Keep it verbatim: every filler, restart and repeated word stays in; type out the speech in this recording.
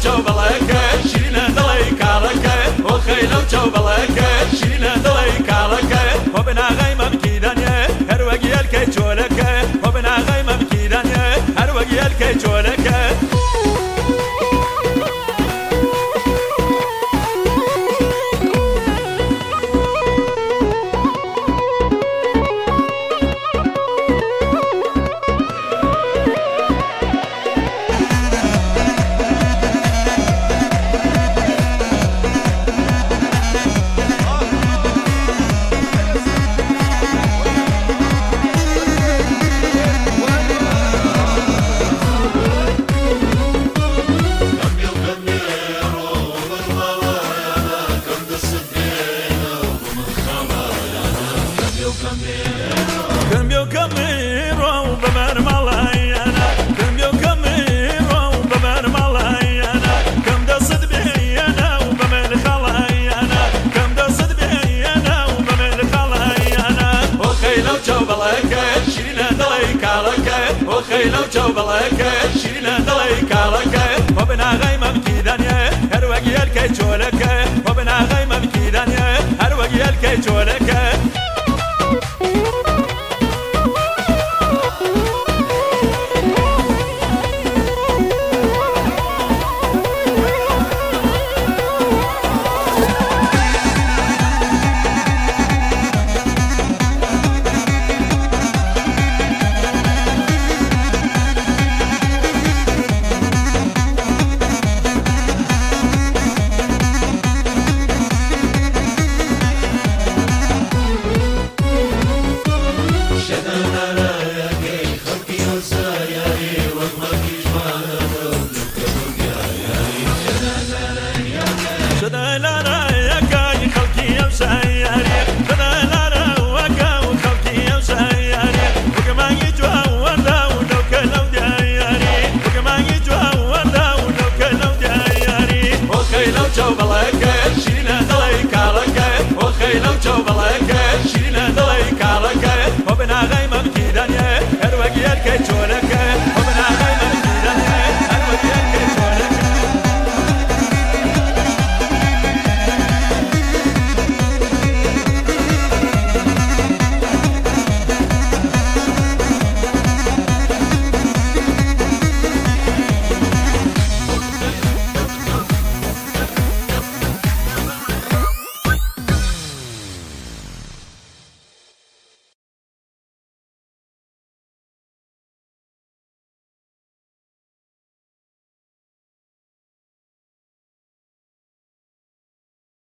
چاوبەڵەکە شیرینە دڵی کاڵەکە بۆ خەیلە و چاوبەڵەکە شیرینە دڵی کاڵەکە بۆ بناغای مەمکیدانیە هەر وەک یەلکەی چۆلەکە بۆ بناغای مەمکیدانیە هەر وەک یەلکەی چۆلەکە كمبيو كميرو بمر مالايانا كمبيو كميرو بمر مالايانا كم دصد بيانا وبمر خلايانا كم دصد بيانا وبمر خلايانا وخيلو چاوبەڵەکە شیرینە دڵی کاڵەکە وخيلو چاوبەڵەکە شیرینە دڵی کاڵەکە بۆ بناغای مەمکیدانیە هەر وەک یەلکەی چۆلەکە بۆ بناغای مەمکیدانیە هەر وەک یەلکەی چۆلەکە Joe